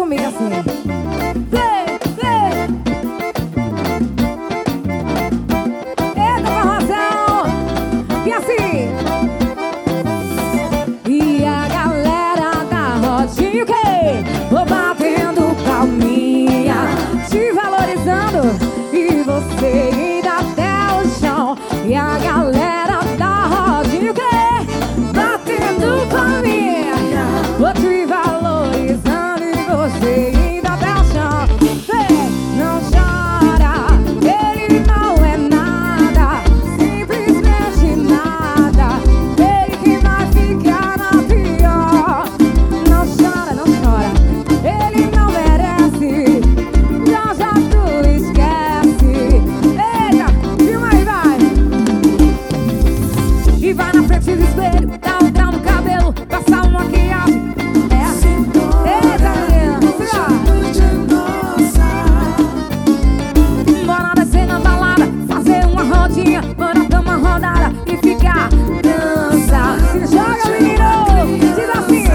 comigo assim. Vem, vem. Eita, forrozão. E assim. E a galera da rodinha, o quê? Vou batendo palminha, te valorizando, e você indo até o chão. E a galera da rodinha, o quê? Batendo palminha, vou te valorizando, e você indo até o chão. Vem, não chora, ele não é nada, simplesmente nada. Ele que vai ficar na pior. Não chora, não chora, ele não merece, já já tu esquece. Eita, filma aí, vai. E vai na frente do espelho, dá um grau no cabelo, passa uma maquiagem. Eita, menina, bora descer na balada, fazer uma rodinha, bora dar uma rodada e ficar dança. Se joga, menino, diz assim.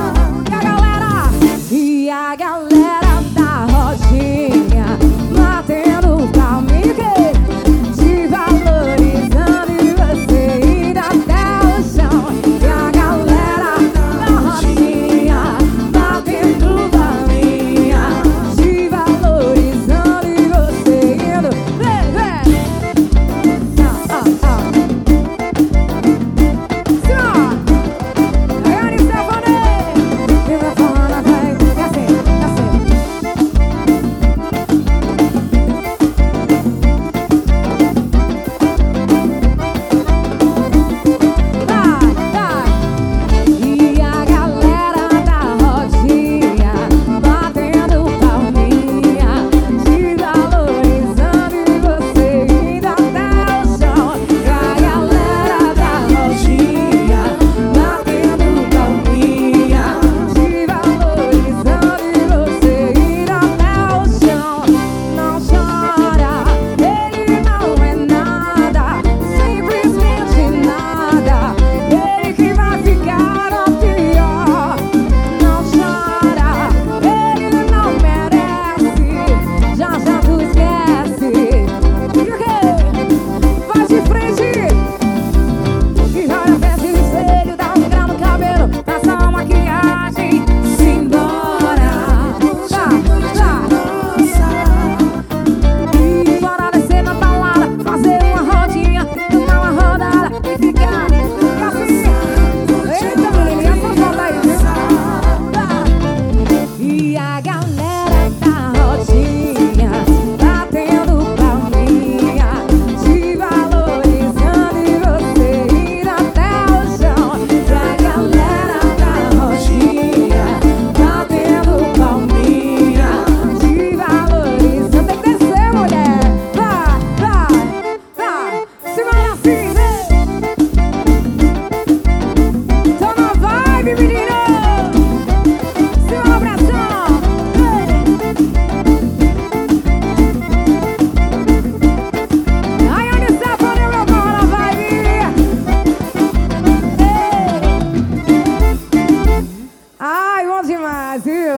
E a galera da rodinha batendo palminha, te valorizando, e você indo até o chão. E a galera da rodinha batendo palminha, te valorizando, e você indo. Vem, vem. Senhor, Ariane Stephanie, e vai falando, vem. É assim, é assim. Vai, vai. E a galera da rodinha batendo palminha, te valorizando, e você indo até o chão. E a galera da rodinha batendo palminha, te valorizando, e você indo até o chão. Não chora, ele não é nada, simplesmente nada. Ele que vai ficar no pior. Não chora, ele não merece, já já tu esquece. E o quê? Vai de frente e vai na frente do espelho, dá um grau no cabelo, passa uma maquiagem, simbora. E bora descer na balada, fazer uma rodinha, dar uma rodada e ficar assim. Eita, menininha, só solta aí, viu? E a galera da rodinha batendo palminha, te valorizando, e você indo até o chão. E a galera da rodinha batendo palminha, te valorizando. Tem que descer, mulher. Vai, vai, vai. Segura assim,